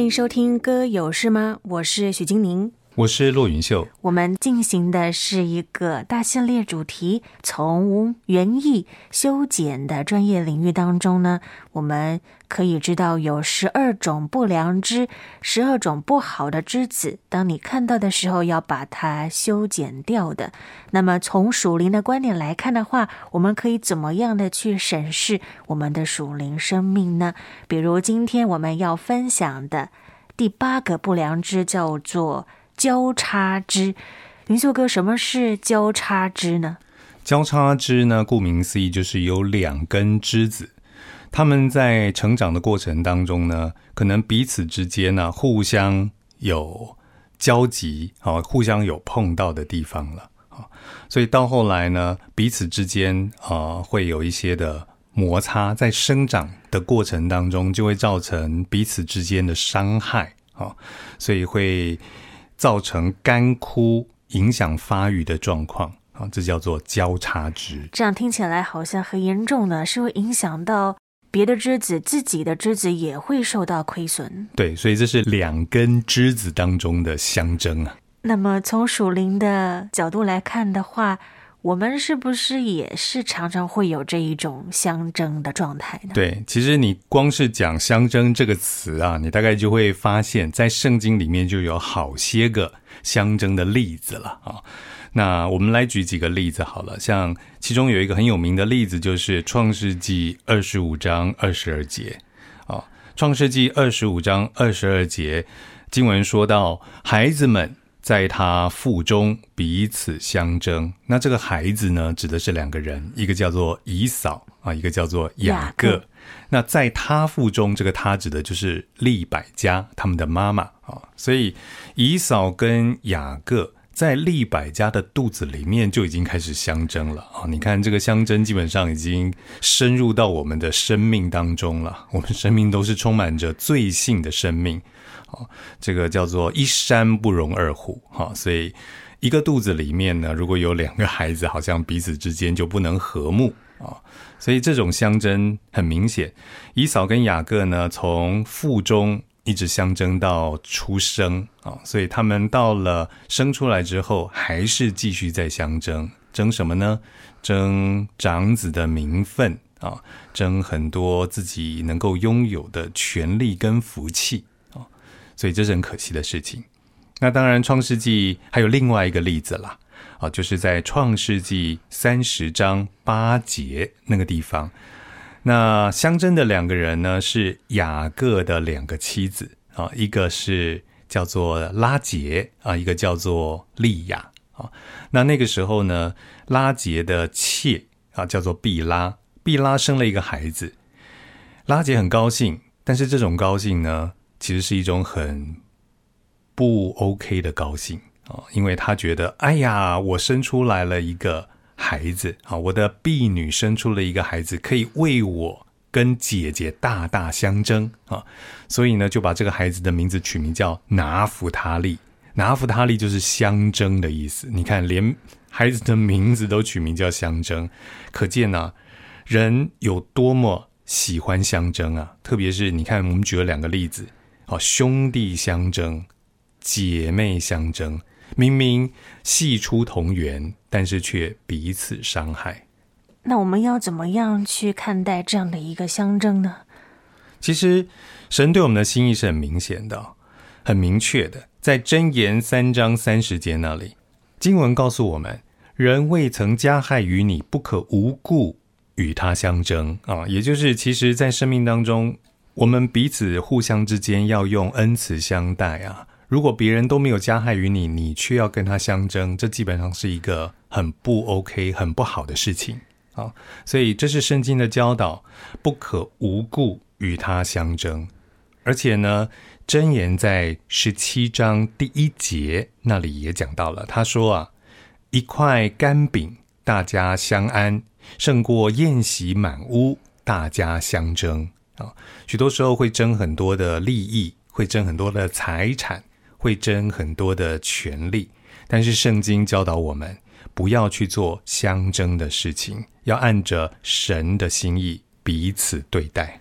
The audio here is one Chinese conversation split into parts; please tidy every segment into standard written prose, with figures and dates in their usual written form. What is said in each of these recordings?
迎收听歌有事吗？我是许金宁， 我是骆云秀。 我们进行的是一个大系列主题，从园艺修剪的专业领域当中呢，我们可以知道有12种不良枝，12种不好的枝子，当你看到的时候要把它修剪掉的。那么从属灵的观点来看的话，我们可以怎么样的去审视我们的属灵生命呢？比如今天我们要分享的第8个不良枝叫做交叉枝。云秀哥，什么是交叉枝呢？ 交叉枝呢，顾名思义就是有2根枝子，它们在成长的过程当中呢，可能彼此之间呢互相有交集，互相有碰到的地方了，所以到后来呢，彼此之间会有一些的摩擦，在生长的过程当中就会造成彼此之间的伤害，所以会造成干枯，影响发育的状况，这叫做交叉枝。 这样听起来好像很严重呢，是会影响到别的枝子，自己的枝子也会受到亏损。 对，所以这是2根枝子当中的相争啊。 那么从属灵的角度来看的话，我们是不是也是常常会有这一种相争的状态呢？ 对，其实你光是讲相争这个词啊，你大概就会发现在圣经里面就有好些个相争的例子了啊。那我们来举几个例子好了，像其中有一个很有名的例子就是创世纪25章22节啊。创世纪25章22节经文说到，孩子们在他腹中彼此相争。那这个孩子呢，指的是2个人，一个叫做以扫啊，一个叫做雅各。那在他腹中，这个他指的就是利百加他们的妈妈啊。所以以扫跟雅各在利百加的肚子里面就已经开始相争了啊！你看这个相争基本上已经深入到我们的生命当中了，我们生命都是充满着罪性的生命。这个叫做一山不容二虎，所以一个肚子里面呢，如果有2个孩子，好像彼此之间就不能和睦，所以这种相争很明显。以扫跟雅各呢，从腹中一直相争到出生，所以他们到了生出来之后还是继续在相争。争什么呢？争长子的名分，争很多自己能够拥有的权利跟福气，所以这是很可惜的事情。那当然创世纪还有另外一个例子啦，就是在创世纪30章8节那个地方。那相争的2个人呢，是雅各的2个妻子，一个是叫做拉结，一个叫做利亚。那个时候呢，拉结的妾叫做毕拉，毕拉生了一个孩子，拉结很高兴，但是这种高兴呢，其实是一种很不 OK 的高兴，因为他觉得哎呀，我生出来了一个孩子，我的婢女生出了一个孩子，可以为我跟姐姐大大相争，所以呢就把这个孩子的名字取名叫拿弗他利。拿弗他利就是相争的意思，你看连孩子的名字都取名叫相争，可见啊，人有多么喜欢相争啊。特别是你看我们举了2个例子，兄弟相争，姐妹相争，明明系出同源，但是却彼此伤害。 那我们要怎么样去看待这样的一个相争呢？ 其实神对我们的心意是很明显的，很明确的。在箴言3章30节那里，经文告诉我们，人未曾加害于你，不可无故与他相争也就是其实在生命当中，我们彼此互相之间要用恩慈相待啊。如果别人都没有加害于你，你却要跟他相争，这基本上是一个很不 OK 很不好的事情所以这是圣经的教导，不可无故与他相争。而且呢，箴言在17章第1节那里也讲到了，他说一块干饼大家相安，胜过宴席满屋大家相争许多时候会争很多的利益，会争很多的财产，会争很多的权利，但是圣经教导我们不要去做相争的事情，要按着神的心意彼此对待。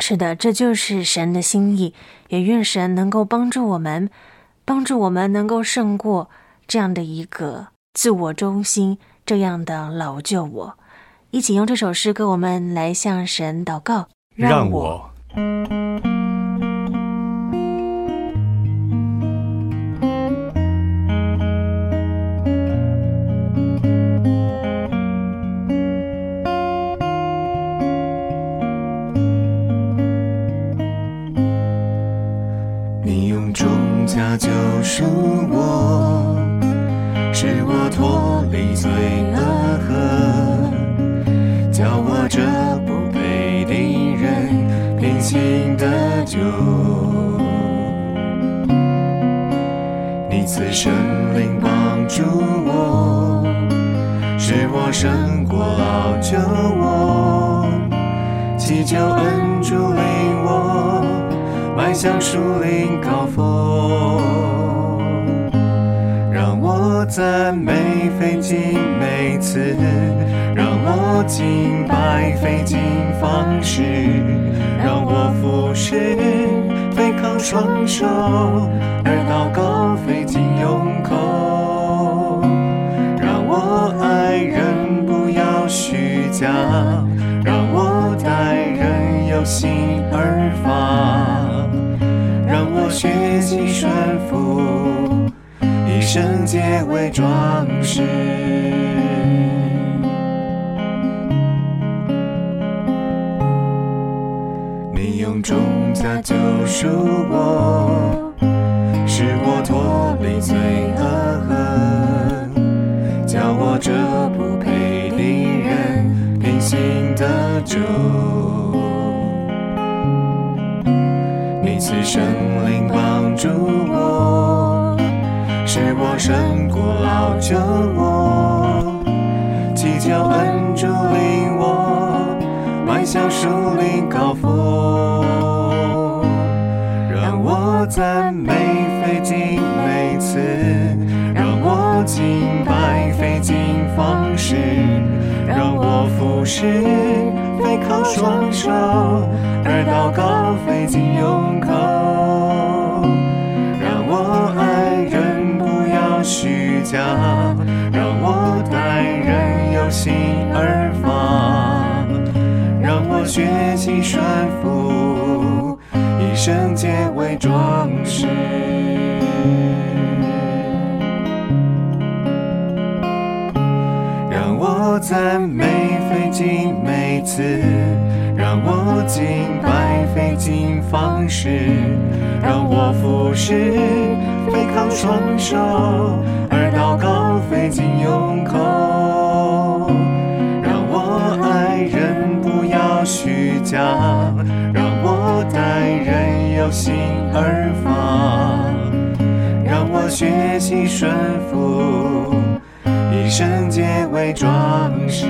是的，这就是神的心意，也愿神能够帮助我们能够胜过这样的一个自我中心，这样的老旧我。一起用这首诗歌，我们来向神祷告， 让我你用重价救赎我，使我脱离罪恶河，叫我这不配的人平行得救。你赐圣灵帮助我，使我胜过老旧我，祈求恩主领我迈向属灵高峰，让我赞美费尽每次，让我敬拜费尽方式，让我服侍非靠双手，而祷告费尽用口，让我爱人不要虚假，让我待人有心而发，让我学习顺服，以圣洁为装饰。你用重价救赎我，使我脱离罪恶河，叫我这不配的人平行得救。你赐圣灵帮助我，使我胜过老旧我，祈求恩主领我迈向属灵高峰，让我赞美费尽每次，让我敬拜费尽方式，让我服侍非靠双手，而祷告费尽用口，让我爱人不要虚假，让我待人有心而发，让我学习顺服，以圣洁为装饰。让我赞美费尽每次，让我敬拜费尽方式，让我服侍非靠双手，而祷告费尽用口，让我爱人不要虚假，让我待人有心而发，让我学习顺服，以圣洁为装饰。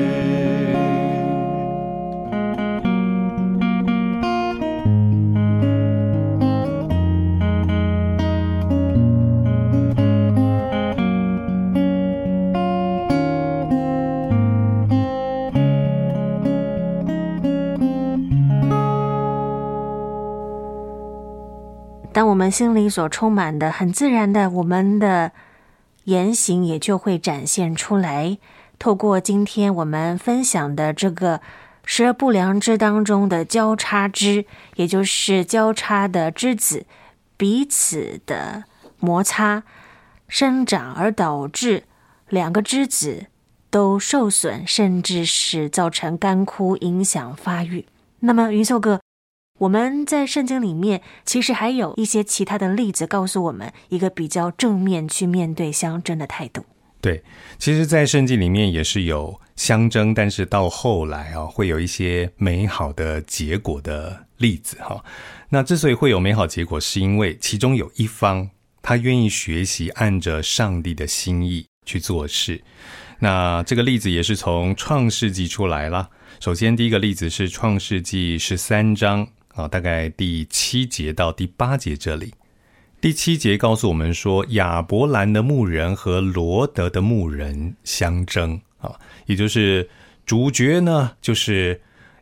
当我们心里所充满的，很自然的，我们的言行也就会展现出来。透过今天我们分享的这个12不良枝当中的交叉枝，也就是交叉的枝子彼此的摩擦生长，而导致两个枝子都受损，甚至是造成干枯，影响发育。那么云秀哥，我们在圣经里面其实还有一些其他的例子告诉我们一个比较正面去面对相争的态度。 对，其实在圣经里面也是有相争，但是到后来会有一些美好的结果的例子。那之所以会有美好结果，是因为其中有一方他愿意学习按着上帝的心意去做事。那这个例子也是从创世纪出来啦。首先第一个例子是创世纪13章大概第7节到第8节这里。第7节告诉我们说，亚伯兰的牧人和罗德的牧人相争也就是主角呢就是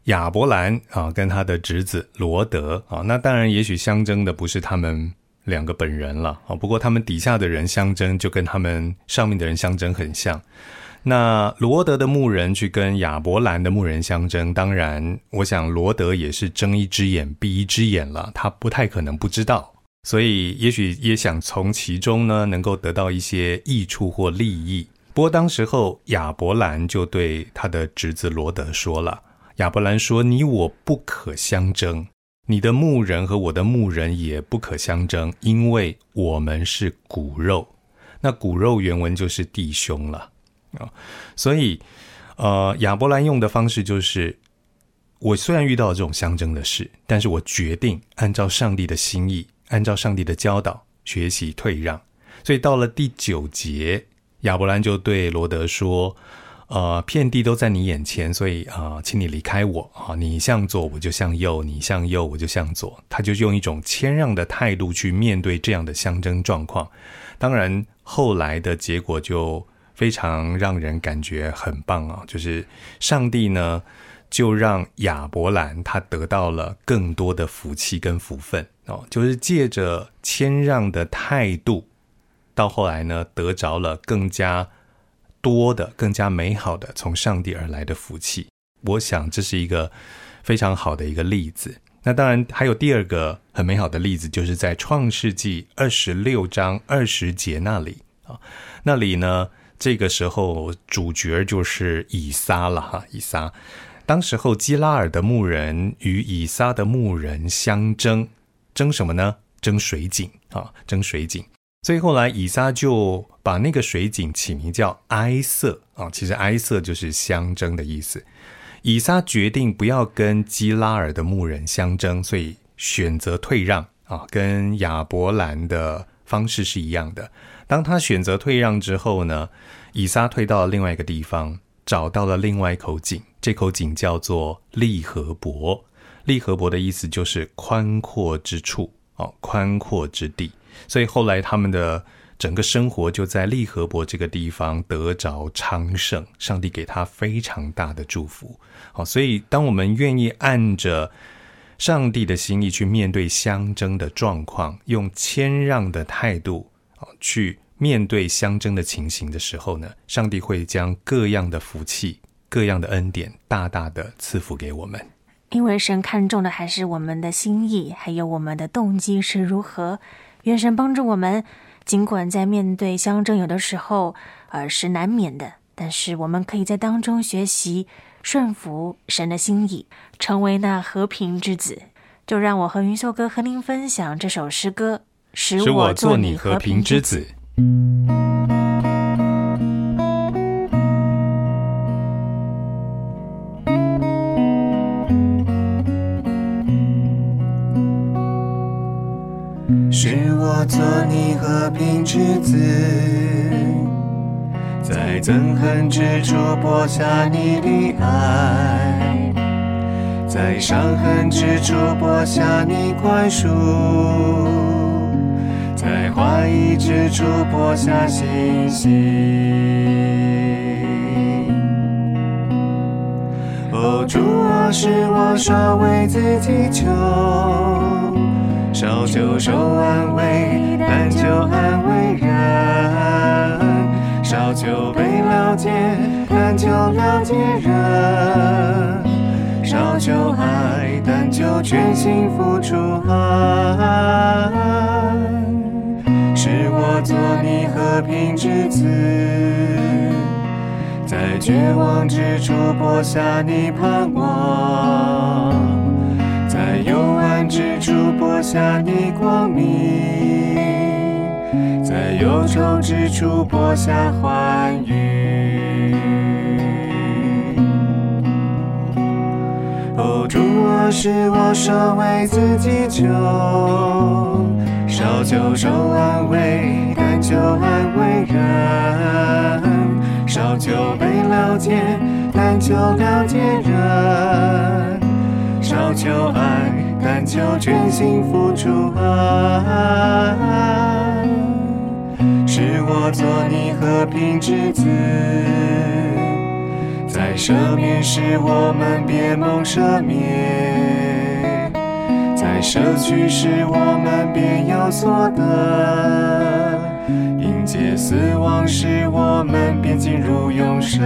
亚伯兰啊跟他的侄子罗德啊，那当然也许相争的不是他们两个本人了啊，不过他们底下的人相争就跟他们上面的人相争很像。那罗德的牧人去跟亚伯兰的牧人相争，当然我想罗德也是睁一只眼闭一只眼了，他不太可能不知道，所以也许也想从其中呢能够得到一些益处或利益。不过当时候亚伯兰就对他的侄子罗德说了，亚伯兰说，你我不可相争，你的牧人和我的牧人也不可相争，因为我们是骨肉。那骨肉原文就是弟兄了。所以亚伯兰用的方式就是，我虽然遇到这种相争的事，但是我决定按照上帝的心意，按照上帝的教导学习退让。所以到了第9节，亚伯兰就对罗德说，遍地都在你眼前，所以请你离开我，你向左我就向右，你向右我就向左。他就用一种谦让的态度去面对这样的相争状况。当然后来的结果就非常让人感觉很棒啊，就是上帝呢就让亚伯兰他得到了更多的福气跟福分就是借着谦让的态度，到后来呢得着了更加多的更加美好的从上帝而来的福气。我想这是一个非常好的一个例子。那当然还有第二个很美好的例子，就是在创世纪26章20节那里那里呢这个时候主角就是以撒了哈，以撒。当时候基拉尔的牧人与以撒的牧人相争，争什么呢？争水井争水井。所以后来以撒就把那个水井起名叫埃瑟其实埃瑟就是相争的意思。以撒决定不要跟基拉尔的牧人相争，所以选择退让跟亚伯兰的方式是一样的。当他选择退让之后呢，以撒退到了另外一个地方，找到了另外一口井，这口井叫做利河伯。利河伯的意思就是宽阔之处宽阔之地。所以后来他们的整个生活就在利河伯这个地方得着昌盛，上帝给他非常大的祝福所以当我们愿意按着上帝的心意去面对相争的状况，用谦让的态度去面对相争的情形的时候呢，上帝会将各样的福气各样的恩典大大的赐福给我们。 因为神看重的还是我们的心意，还有我们的动机是如何。愿神帮助我们，尽管在面对相争有的时候是难免的，但是我们可以在当中学习顺服神的心意，成为那和平之子。就让我和云秀哥和您分享这首诗歌，使我做你和平之子。 使我做你和平之子，在憎恨之处播下你的爱，在伤痕之处播下你宽恕，在怀疑之处播下信心。主啊，使我少为自己求，少求受安慰，但求安慰人；少求被了解，但求了解人；少求爱，但求全心付出爱。使我做你和平之子，在绝望之处播下你盼望，在幽暗之处播下你光明，在忧愁之处播下欢愉。主啊，使我少为自己求，少求受安慰，但求安慰人；少求被了解，但求了解人；少求爱，但求全心付出爱。使我做你和平之子， 在赦免时我们别蒙赦免，在舍去时我们便有所得，迎接死亡时我们便进入永生。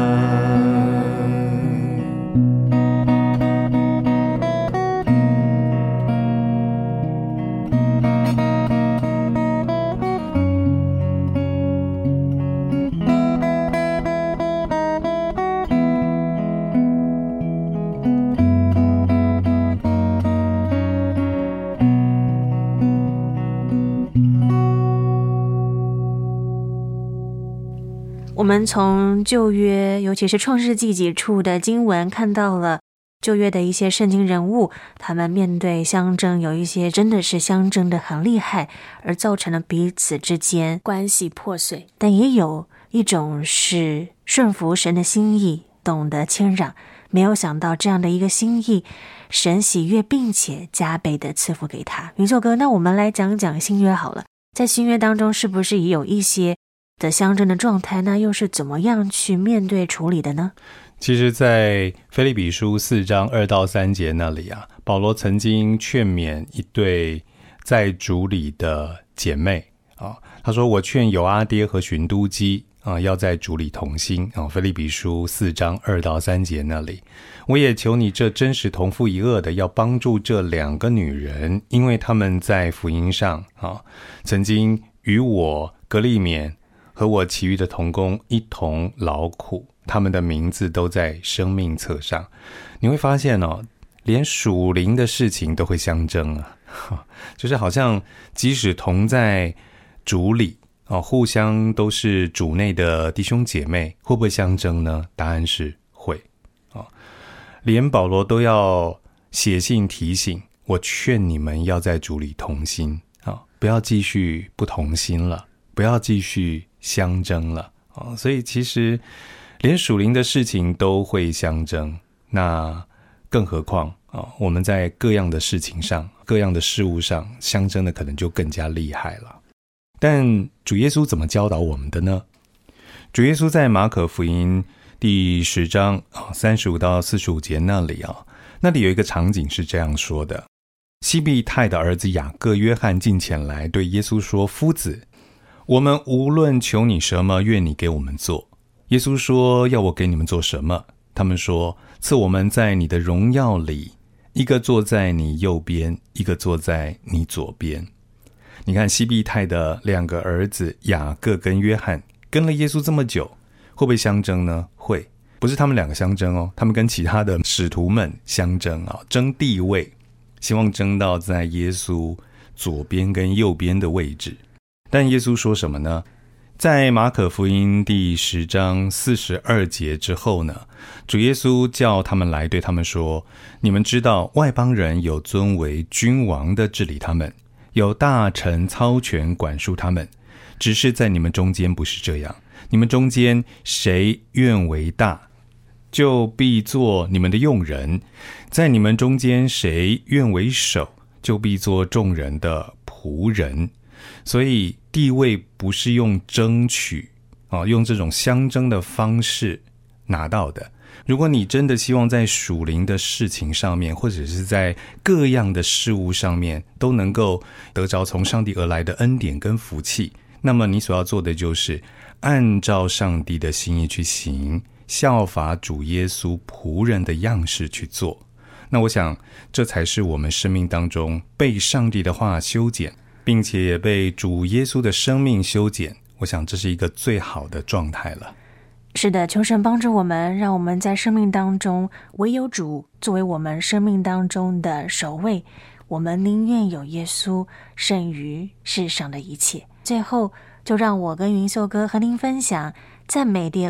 我们从旧约，尤其是创世纪几处的经文，看到了旧约的一些圣经人物，他们面对相争，有一些真的是相争的很厉害，而造成了彼此之间关系破碎。但也有一种是顺服神的心意，懂得谦让，没有想到这样的一个心意，神喜悦并且加倍的赐福给他。云秀哥，那我们来讲讲新约好了，在新约当中是不是也有一些的相争的状态，那又是怎么样去面对处理的呢？ 其实在腓立比书4章2到3节那里啊，保罗曾经劝勉一对在主里的姐妹啊，他说我劝友阿爹和寻都基啊，要在主里同心啊。腓立比书4章2到3节那里，我也求你这真实同父一轭的，要帮助这2个女人，因为她们在福音上啊，曾经与我革利免和我其余的同工一同劳苦，他们的名字都在生命册上。你会发现哦，连属灵的事情都会相争啊，就是好像即使同在主里哦，互相都是主内的弟兄姐妹，会不会相争呢？答案是会哦。连保罗都要写信提醒，我劝你们要在主里同心啊，不要继续不同心了，不要继续相争了啊！所以其实连属灵的事情都会相争，那更何况啊，我们在各样的事情上、各样的事物上相争的可能就更加厉害了。但主耶稣怎么教导我们的呢？主耶稣在马可福音第10章35到45节那里啊，那里有一个场景是这样说的：西庇太的儿子雅各、约翰近前来对耶稣说：夫子，我们无论求你什么，愿你给我们做。耶稣说：要我给你们做什么？他们说：赐我们在你的荣耀里，一个坐在你右边，一个坐在你左边。你看西庇太的2个儿子雅各跟约翰跟了耶稣这么久，会不会相争呢？会，不是他们2个相争哦，他们跟其他的使徒们相争啊，争地位，希望争到在耶稣左边跟右边的位置。但耶稣说什么呢？在马可福音第10章42节之后呢，主耶稣叫他们来，对他们说：你们知道外邦人有尊为君王的治理他们，有大臣操权管束他们，只是在你们中间不是这样。你们中间谁愿为大，就必做你们的用人；在你们中间谁愿为首，就必做众人的仆人。所以地位不是用争取用这种相争的方式拿到的。如果你真的希望在属灵的事情上面，或者是在各样的事物上面都能够得着从上帝而来的恩典跟福气，那么你所要做的就是按照上帝的心意去行，效法主耶稣仆人的样式去做。那我想这才是我们生命当中被上帝的话修剪，并且也被主耶稣的生命修剪，我想这是一个最好的状态了。 是的，求神帮助我们，让我们在生命当中唯有主作为我们生命当中的首位，我们宁愿有耶稣胜于世上的一切。最后就让我跟云秀哥和您分享赞美第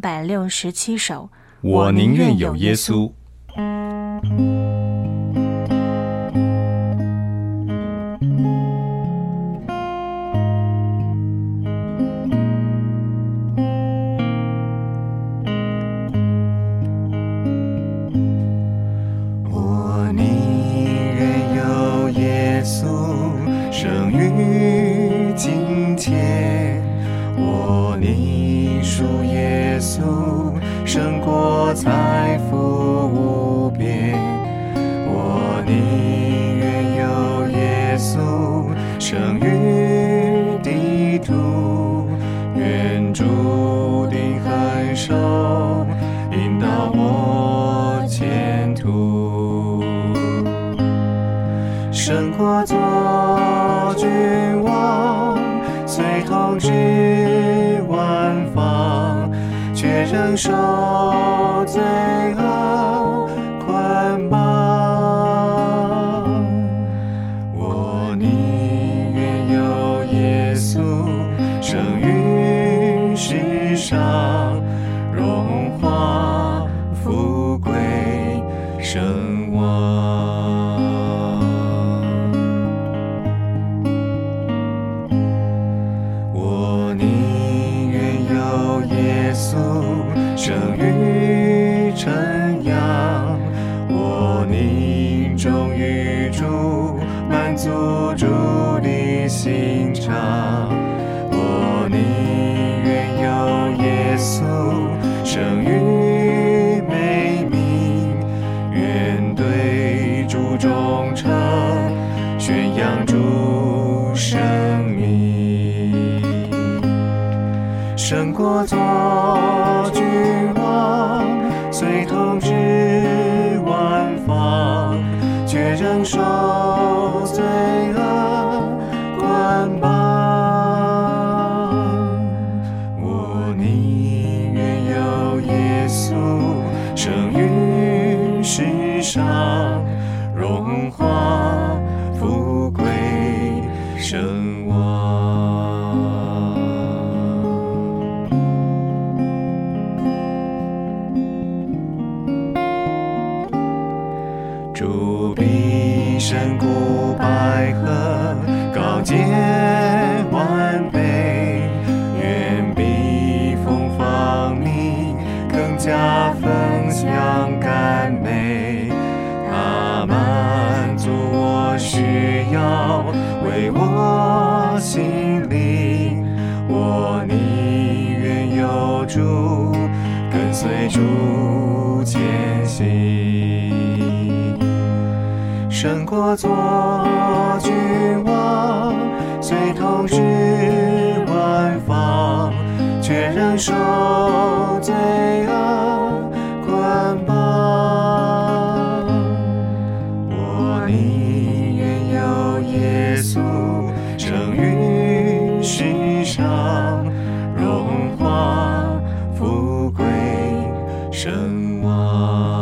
267首， 我宁愿有耶稣。 胜于金钱， 我宁属耶稣，胜过财富无边。我宁愿有耶稣，生于地土，愿注定恒守，引导我前途。胜过做君王，虽统治万方，却仍受罪恶捆绑。我宁愿有耶稣，生于世上，荣华富贵声望。我宁愿有耶稣，生于尘扬，我宁忠于主，满足主的心肠。我宁愿有耶稣，生于美名，愿对主忠诚，宣扬主生命。胜过做君王，虽统治万方，却仍受罪恶捆绑。我宁愿有耶稣，生于世上，荣华富贵声望。主必深谷百合，高洁完备，愿比风放鸣，更加分享甘美。他满足我需要，为我心灵，我宁愿有主，跟随主前行。胜过做君王，虽统治万方，却仍受罪恶捆绑。我宁愿有耶稣，生于世上，荣华富贵声望。